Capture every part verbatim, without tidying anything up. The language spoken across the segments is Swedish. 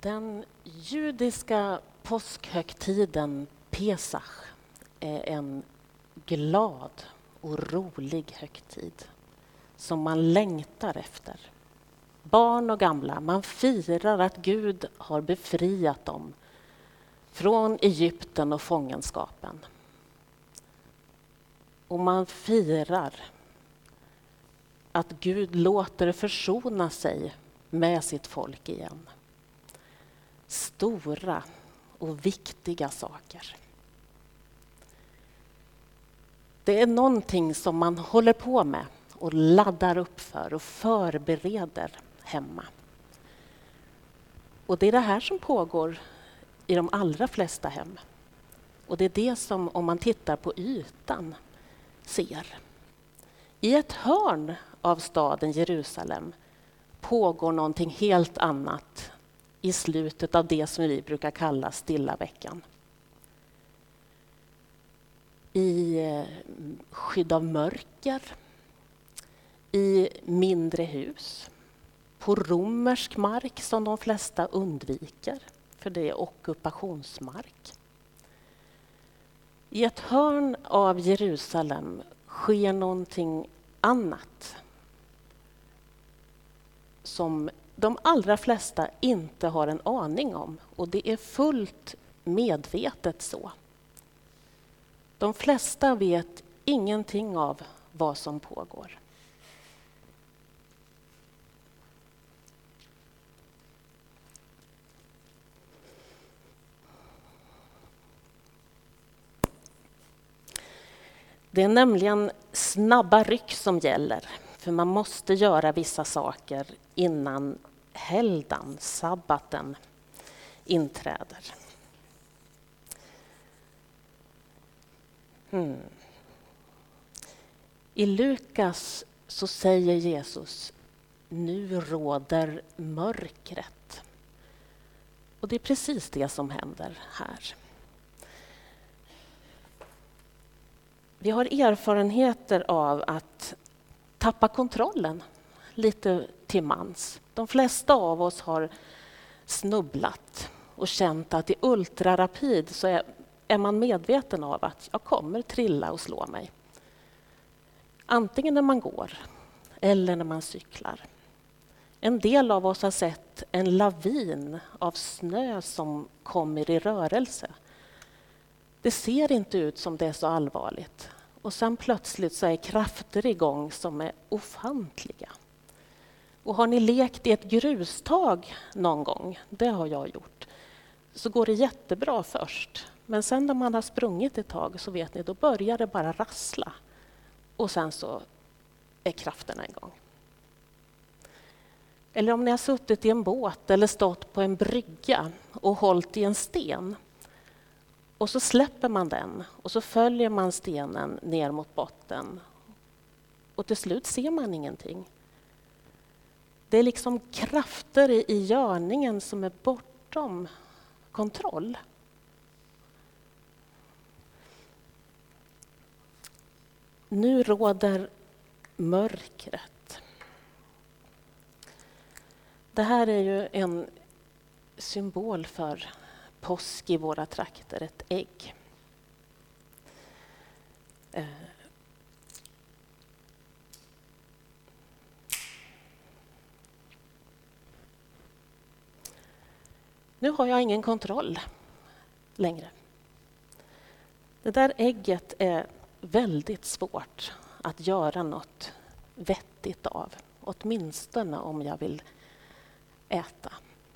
Den judiska påskhögtiden Pesach är en glad och rolig högtid som man längtar efter. Barn och gamla, man firar att Gud har befriat dem från Egypten och fångenskapen. Och man firar att Gud låter försona sig med sitt folk igen. Stora och viktiga saker. Det är någonting som man håller på med och laddar upp för och förbereder hemma. Och det är det här som pågår i de allra flesta hem. Och det är det som, om man tittar på ytan, ser. I ett hörn av staden Jerusalem pågår någonting helt annat i slutet av det som vi brukar kalla stilla veckan. I skydd av mörker, i mindre hus, på romersk mark som de flesta undviker, för det är ockupationsmark. I ett hörn av Jerusalem sker någonting annat som de allra flesta inte har en aning om, och det är fullt medvetet så. De flesta vet ingenting av vad som pågår. Det är nämligen snabba ryck som gäller, för man måste göra vissa saker innan helgdagen, sabbaten, inträder. Hmm. I Lukas så säger Jesus, nu råder mörkret. Och det är precis det som händer här. Vi har erfarenheter av att tappa kontrollen lite till mans. De flesta av oss har snubblat och känt att i ultrarapid så är, är man medveten av att jag kommer trilla och slå mig. Antingen när man går eller när man cyklar. En del av oss har sett en lavin av snö som kommer i rörelse. Det ser inte ut som det är så allvarligt. Och sen plötsligt så är krafter igång som är ofantliga. Och har ni lekt i ett grustag någon gång, det har jag gjort, så går det jättebra först. Men sen när man har sprungit ett tag så vet ni, då börjar det bara rassla. Och sen så är krafterna igång. Eller om ni har suttit i en båt eller stått på en brygga och hållit i en sten. Och så släpper man den och så följer man stenen ner mot botten. Och till slut ser man ingenting. Det är liksom krafter i görningen som är bortom kontroll. Nu råder mörkret. Det här är ju en symbol för påsk i våra trakter, ett ägg. Eh. Nu har jag ingen kontroll längre. Det där ägget är väldigt svårt att göra något vettigt av, åtminstone om jag vill äta.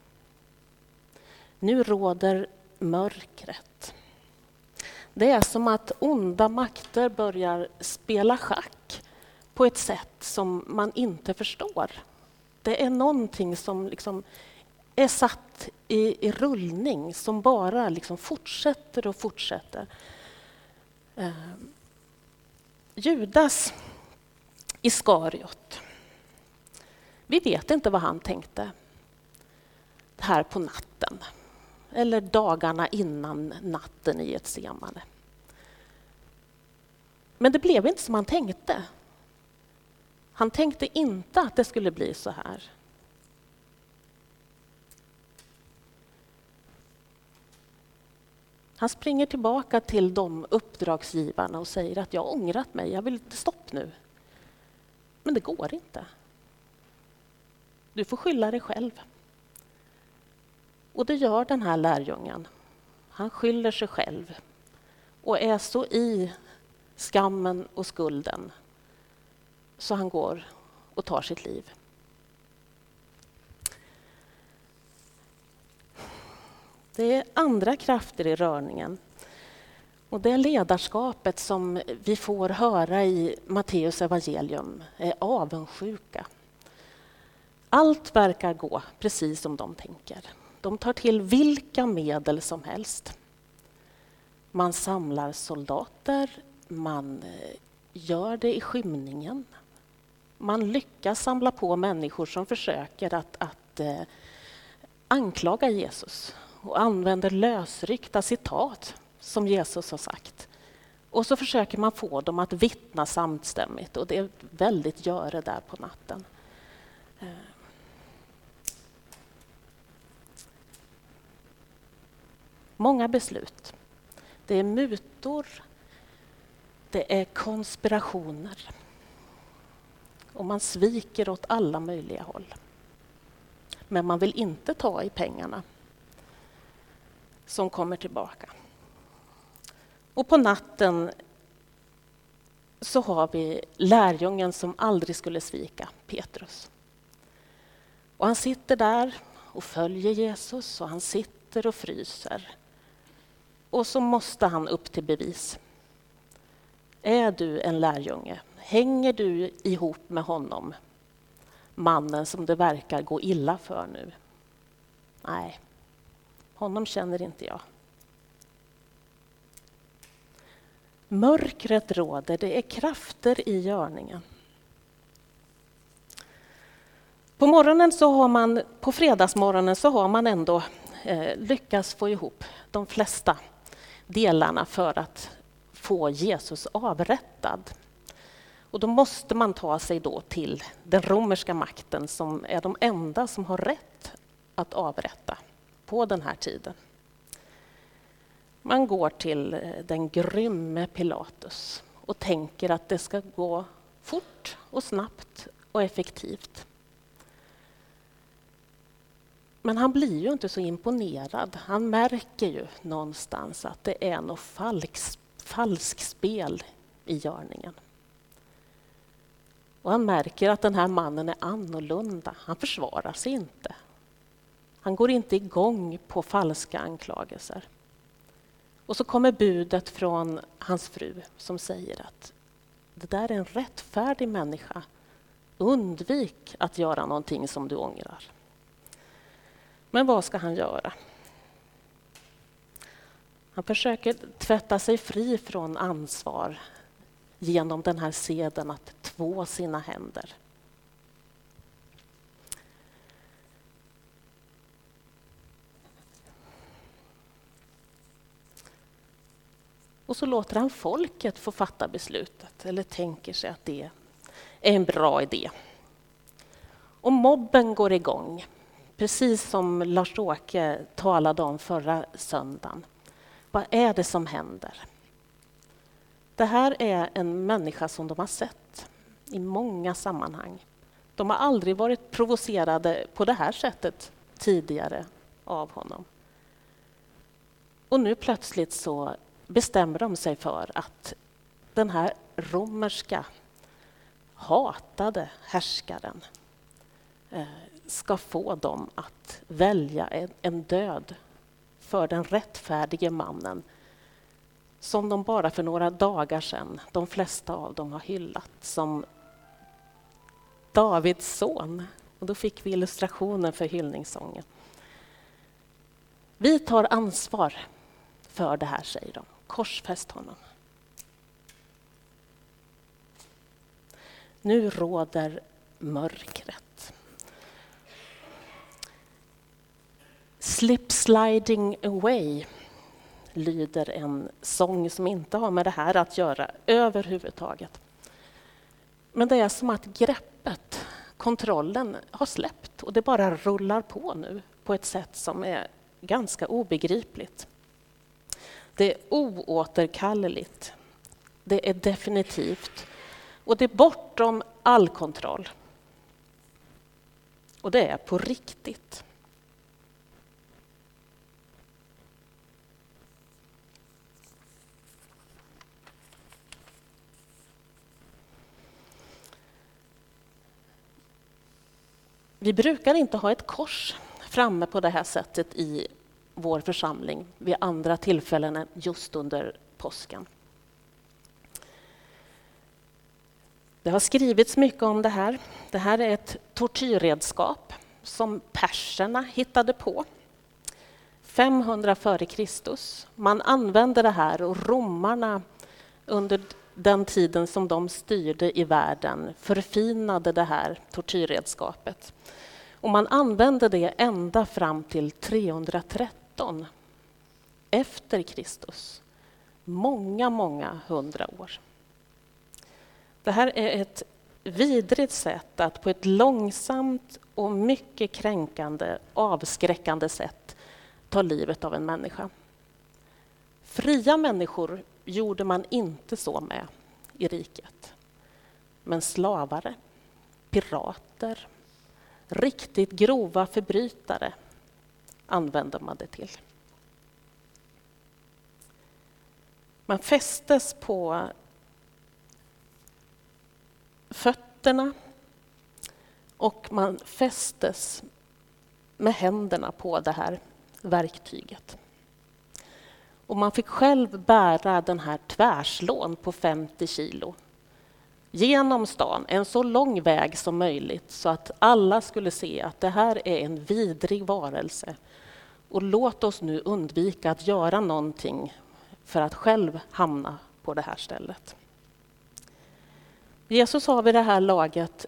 Nu råder mörkret. Det är som att onda makter börjar spela schack på ett sätt som man inte förstår. Det är någonting som liksom är satt i, i rullning, som bara liksom fortsätter och fortsätter. Eh, Judas Iskariot. Vi vet inte vad han tänkte här på natten. Eller dagarna innan natten i Getsemane. Men det blev inte som han tänkte. Han tänkte inte att det skulle bli så här. Han springer tillbaka till de uppdragsgivarna och säger att jag har ångrat mig, jag vill stopp nu. Men det går inte. Du får skylla dig själv. Och det gör den här lärjungen. Han skyller sig själv och är så i skammen och skulden så han går och tar sitt liv. Det är andra krafter i rörningen. Och det ledarskapet som vi får höra i Matteus evangelium är avundsjuka. Allt verkar gå precis som de tänker. De tar till vilka medel som helst. Man samlar soldater, man gör det i skymningen. Man lyckas samla på människor som försöker att, att eh, anklaga Jesus och använder lösryckta citat som Jesus har sagt. Och så försöker man få dem att vittna samstämmigt och det är väldigt göre där på natten. Många beslut. Det är mutor, det är konspirationer och man sviker åt alla möjliga håll. Men man vill inte ta i pengarna som kommer tillbaka. Och på natten så har vi lärjungen som aldrig skulle svika, Petrus. Och han sitter där och följer Jesus och han sitter och fryser. Och så måste han upp till bevis. Är du en lärjunge? Hänger du ihop med honom? Mannen som det verkar gå illa för nu. Nej, honom känner inte jag. Mörkret råder, det är krafter i görningen. På morgonen så har man, på fredagsmorgonen så har man ändå eh, lyckats få ihop de flesta delarna för att få Jesus avrättad. Och då måste man ta sig då till den romerska makten som är de enda som har rätt att avrätta på den här tiden. Man går till den grymme Pilatus och tänker att det ska gå fort och snabbt och effektivt. Men han blir ju inte så imponerad. Han märker ju någonstans att det är något falsk, falskspel i görningen. Och han märker att den här mannen är annorlunda. Han försvarar sig inte. Han går inte igång på falska anklagelser. Och så kommer budet från hans fru som säger att det där är en rättfärdig människa. Undvik att göra någonting som du ångrar. Men vad ska han göra? Han försöker tvätta sig fri från ansvar genom den här seden att två sina händer. Och så låter han folket få fatta beslutet eller tänker sig att det är en bra idé. Och mobben går igång, precis som Lars-Åke talade om förra söndagen. Vad är det som händer? Det här är en människa som de har sett i många sammanhang. De har aldrig varit provocerade på det här sättet tidigare av honom. Och nu plötsligt så bestämmer de sig för att den här romerska hatade härskaren ska få dem att välja en död för den rättfärdige mannen som de bara för några dagar sedan, de flesta av dem har hyllat som Davids son. Och då fick vi illustrationen för hyllningssången. Vi tar ansvar för det här, säger de. Korsfäst honom. Nu råder mörkret. Slip sliding away lyder en sång som inte har med det här att göra överhuvudtaget. Men det är som att greppet, kontrollen har släppt och det bara rullar på nu på ett sätt som är ganska obegripligt. Det är oåterkalleligt. Det är definitivt. Och det är bortom all kontroll. Och det är på riktigt. Vi brukar inte ha ett kors framme på det här sättet i vår församling vid andra tillfällen än just under påsken. Det har skrivits mycket om det här. Det här är ett tortyrredskap som perserna hittade på femhundra före Kristus. Man använde det här och romarna under den tiden som de styrde i världen förfinade det här tortyrredskapet. Och man använde det ända fram till trehundratretton efter Kristus. Många, många hundra år. Det här är ett vidrigt sätt att på ett långsamt och mycket kränkande, avskräckande sätt ta livet av en människa. Fria människor gjorde man inte så med i riket. Men slavare, pirater, riktigt grova förbrytare använde man det till. Man fästes på fötterna och man fästes med händerna på det här verktyget. Och man fick själv bära den här tvärslån på femtio kilo genom stan, en så lång väg som möjligt så att alla skulle se att det här är en vidrig varelse. Och låt oss nu undvika att göra någonting för att själv hamna på det här stället. Jesus har vid det här laget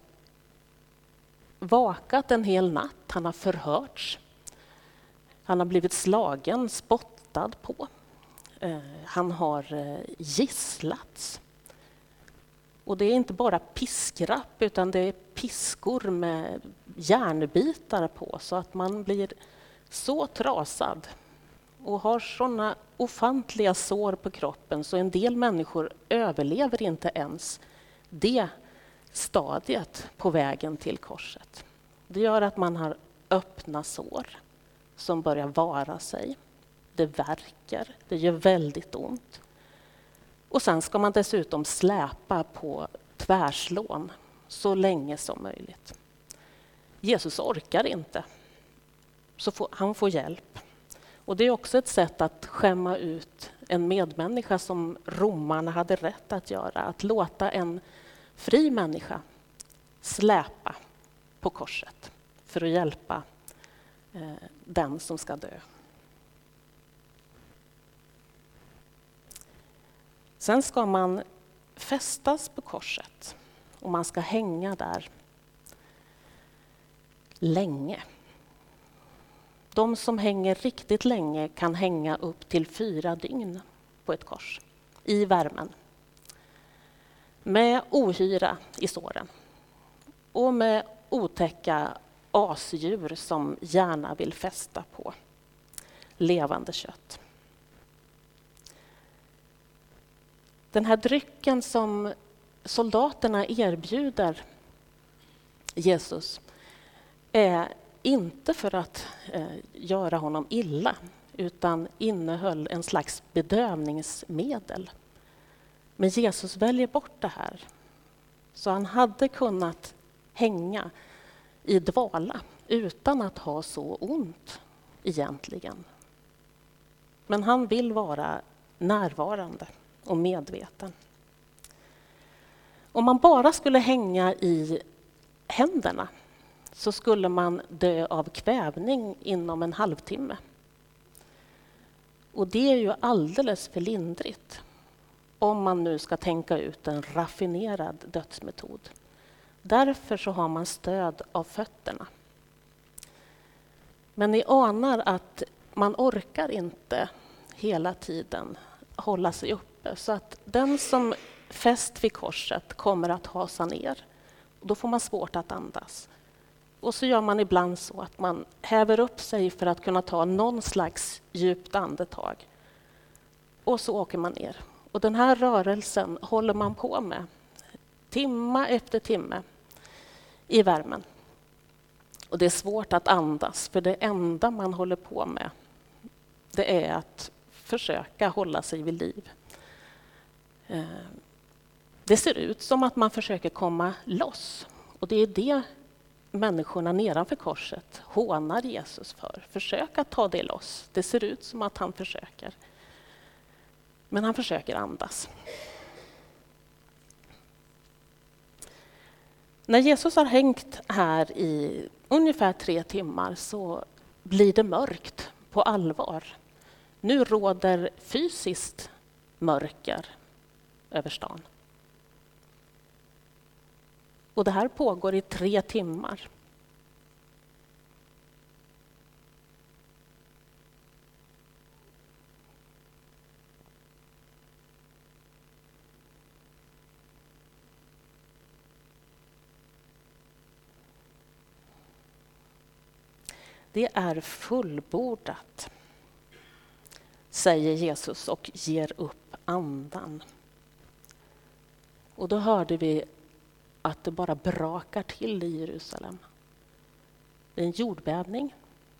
vakat en hel natt. Han har förhörts. Han har blivit slagen, spottad på. Han har gisslats. Och det är inte bara piskrapp utan det är piskor med järnbitar på så att man blir så trasad och har sådana ofantliga sår på kroppen så en del människor överlever inte ens det stadiet på vägen till korset. Det gör att man har öppna sår som börjar vara sig. Det värker, det gör väldigt ont. Och sen ska man dessutom släpa på tvärslån så länge som möjligt. Jesus orkar inte, så får, han får hjälp. Och det är också ett sätt att skämma ut en medmänniska som romarna hade rätt att göra. Att låta en fri människa släpa på korset för att hjälpa eh, den som ska dö. Sen ska man fästas på korset och man ska hänga där länge. De som hänger riktigt länge kan hänga upp till fyra dygn på ett kors i värmen. Med ohyra i såren och med otäcka asdjur som gärna vill fästa på levande kött. Den här drycken som soldaterna erbjuder Jesus är inte för att eh, göra honom illa utan innehöll en slags bedövningsmedel. Men Jesus väljer bort det här. Så han hade kunnat hänga i dvala utan att ha så ont egentligen. Men han vill vara närvarande och medveten. Om man bara skulle hänga i händerna så skulle man dö av kvävning inom en halvtimme. Och det är ju alldeles för lindrigt om man nu ska tänka ut en raffinerad dödsmetod. Därför så har man stöd av fötterna. Men ni anar att man orkar inte hela tiden hålla sig uppe. Så att den som fäst vid korset kommer att hasa ner. Då får man svårt att andas. Och så gör man ibland så att man häver upp sig för att kunna ta någon slags djupt andetag. Och så åker man ner. Och den här rörelsen håller man på med timma efter timme i värmen. Och det är svårt att andas, för det enda man håller på med det är att försöka hålla sig vid liv. Det ser ut som att man försöker komma loss. Och det är det människorna nedanför korset hånar Jesus för. Försök att ta det loss. Det ser ut som att han försöker. Men han försöker andas. När Jesus har hängt här i ungefär tre timmar så blir det mörkt på allvar. Nu råder fysiskt mörker över stan. Och det här pågår i tre timmar. Det är fullbordat, säger Jesus och ger upp andan. Och då hörde vi att det bara brakar till i Jerusalem. Det är en jordbävning.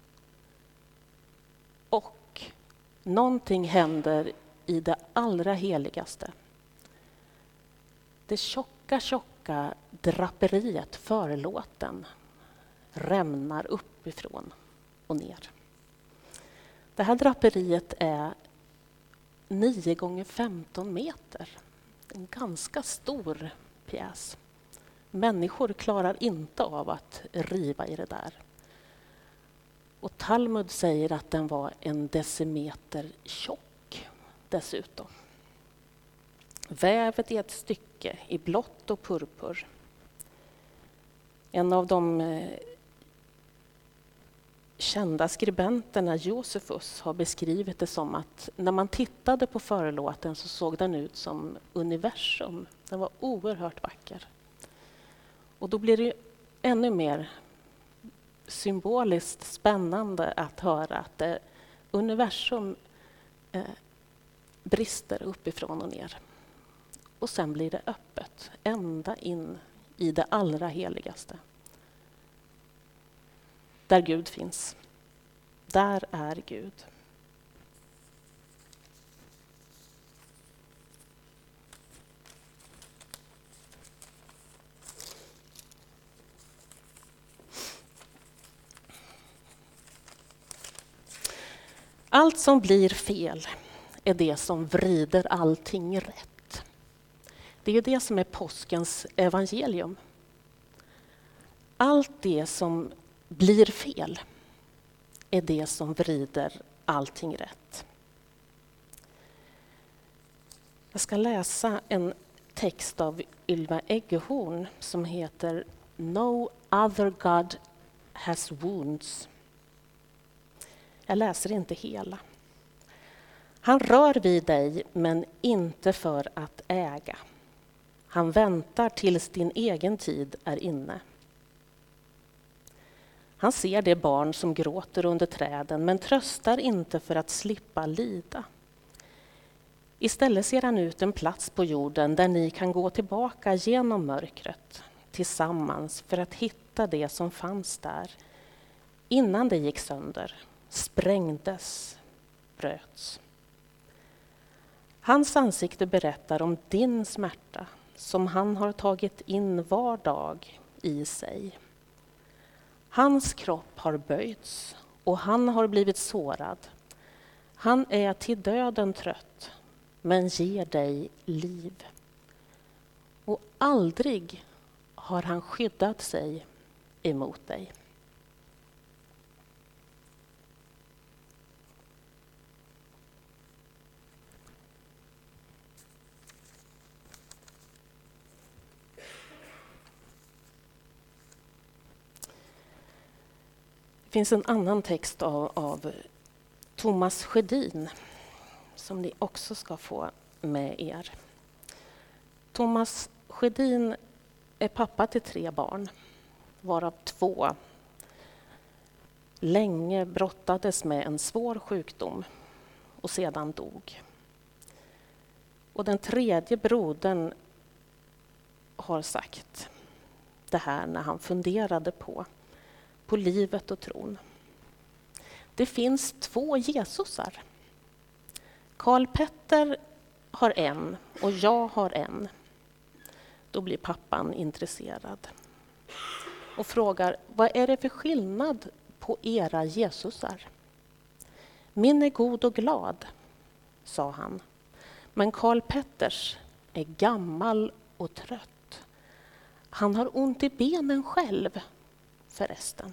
Och någonting händer i det allra heligaste. Det tjocka, tjocka draperiet, förlåten, rämnar uppifrån och ner. Det här draperiet är nio gånger femton meter. En ganska stor pjäs. Människor klarar inte av att riva i det där. Och Talmud säger att den var en decimeter tjock dessutom. Vävet i ett stycke i blått och purpur. En av de eh, kända skribenterna, Josefus, har beskrivit det som att när man tittade på förlåten så såg den ut som universum. Den var oerhört vacker. Och då blir det ännu mer symboliskt spännande att höra att det, universum eh, brister uppifrån och ner. Och sen blir det öppet, ända in i det allra heligaste. Där Gud finns. Där är Gud. Allt som blir fel är det som vrider allting rätt. Det är det som är påskens evangelium. Allt det som blir fel är det som vrider allting rätt. Jag ska läsa en text av Ylva Eggehorn som heter No other God has wounds. Jag läser inte hela. Han rör vid dig, men inte för att äga. Han väntar tills din egen tid är inne. Han ser det barn som gråter under träden, men tröstar inte för att slippa lida. Istället ser han ut en plats på jorden där ni kan gå tillbaka genom mörkret tillsammans för att hitta det som fanns där innan det gick sönder, sprängdes, bröts. Hans ansikte berättar om din smärta som han har tagit in var dag i sig. Hans kropp har böjts och han har blivit sårad. Han är till döden trött, men ger dig liv. Och aldrig har han skyddat sig emot dig. Det finns en annan text av, av Thomas Sjödin som ni också ska få med er. Thomas Sjödin är pappa till tre barn, varav två länge brottades med en svår sjukdom och sedan dog. Och den tredje brodern har sagt det här när han funderade på, på livet och tron. Det finns två Jesusar. Karl Petter har en och jag har en. Då blir pappan intresserad och frågar, vad är det för skillnad på era Jesusar? Min är god och glad, sa han. Men Karl Petters är gammal och trött. Han har ont i benen själv, förresten.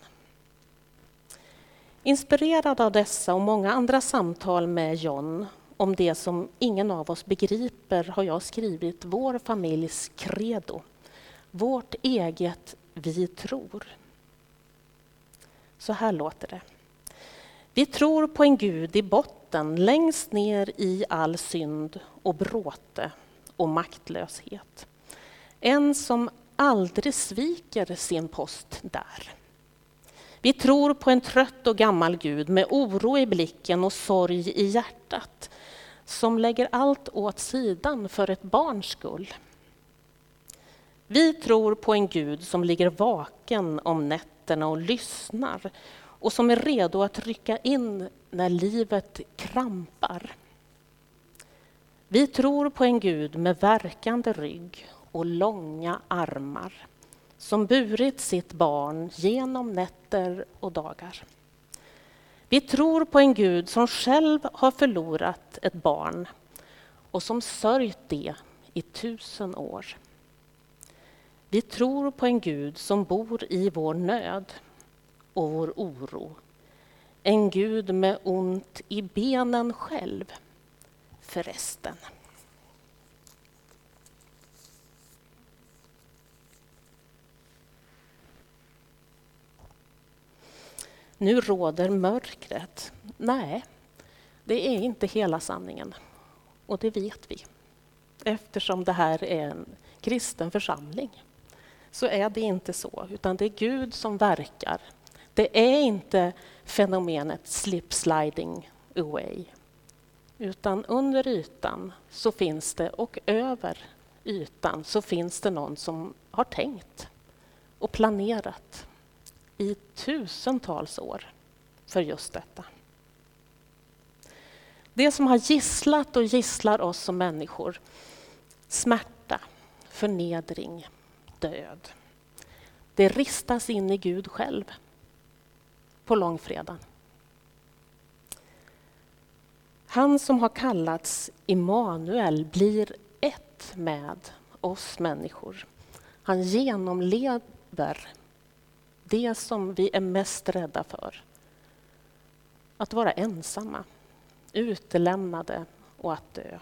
Inspirerad av dessa och många andra samtal med John om det som ingen av oss begriper har jag skrivit vår familjs credo. Vårt eget vi tror. Så här låter det. Vi tror på en Gud i botten, längst ner i all synd och bråte och maktlöshet. En som aldrig sviker sin post där. Vi tror på en trött och gammal Gud med oro i blicken och sorg i hjärtat, som lägger allt åt sidan för ett barns skull. Vi tror på en Gud som ligger vaken om nätterna och lyssnar och som är redo att rycka in när livet krampar. Vi tror på en Gud med värkande rygg och långa armar som burit sitt barn genom nätter och dagar. Vi tror på en Gud som själv har förlorat ett barn och som sörjt det i tusen år. Vi tror på en Gud som bor i vår nöd och vår oro. En Gud med ont i benen själv, förresten. Nu råder mörkret. Nej, det är inte hela sanningen. Och det vet vi. Eftersom det här är en kristen församling så är det inte så, utan det är Gud som verkar. Det är inte fenomenet slip sliding away. Utan under ytan så finns det, och över ytan så finns det någon som har tänkt och planerat i tusentals år för just detta. Det som har gisslat och gisslar oss som människor, smärta, förnedring, död, det ristas in i Gud själv på långfredagen. Han som har kallats Immanuel blir ett med oss människor. Han genomlever det som vi är mest rädda för. Att vara ensamma, utelämnade och att dö.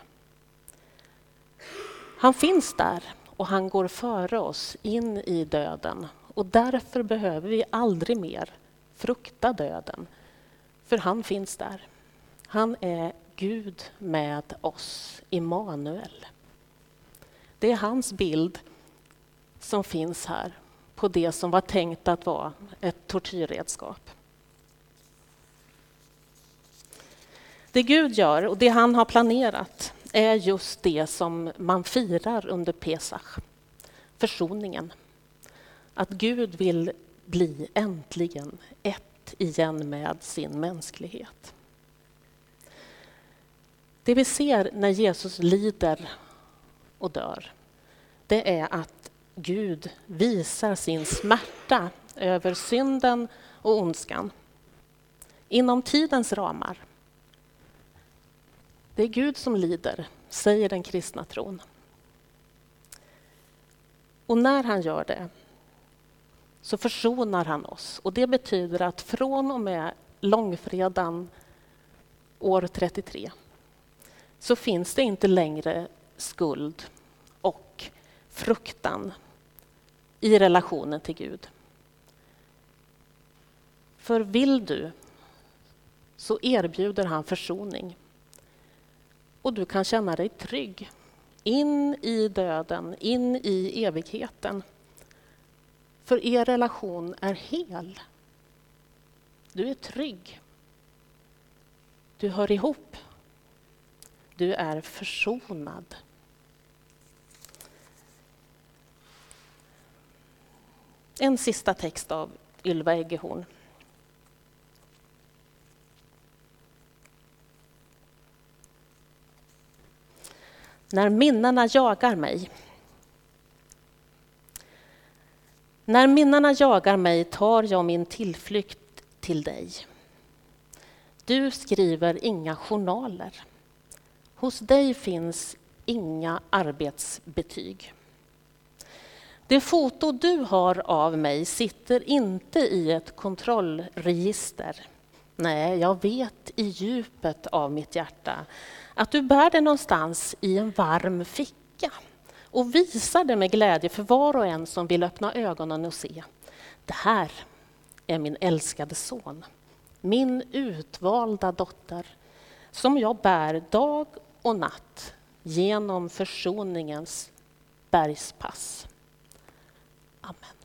Han finns där och han går före oss in i döden. Och därför behöver vi aldrig mer frukta döden. För han finns där. Han är Gud med oss, Immanuel. Det är hans bild som finns här på det som var tänkt att vara ett tortyrredskap. Det Gud gör och det han har planerat är just det som man firar under Pesach, försoningen. Att Gud vill bli äntligen ett igen med sin mänsklighet. Det vi ser när Jesus lider och dör, det är att Gud visar sin smärta över synden och ondskan inom tidens ramar. Det är Gud som lider, säger den kristna tron. Och när han gör det så försonar han oss. Och det betyder att från och med långfredagen år trettiotre så finns det inte längre skuld och fruktan i relationen till Gud. För vill du så erbjuder han försoning. Och du kan känna dig trygg in i döden, in i evigheten. För er relation är hel. Du är trygg. Du hör ihop. Du är försonad En sista text av Ylva Eggehorn. När minnena jagar mig. När minnena jagar mig tar jag min tillflykt till dig. Du skriver inga journaler. Hos dig finns inga arbetsbetyg. Det foto du har av mig sitter inte i ett kontrollregister. Nej, jag vet i djupet av mitt hjärta att du bär det någonstans i en varm ficka och visar det med glädje för var och en som vill öppna ögonen och se. Det här är min älskade son, min utvalda dotter, som jag bär dag och natt genom försoningens bergspass. Amen.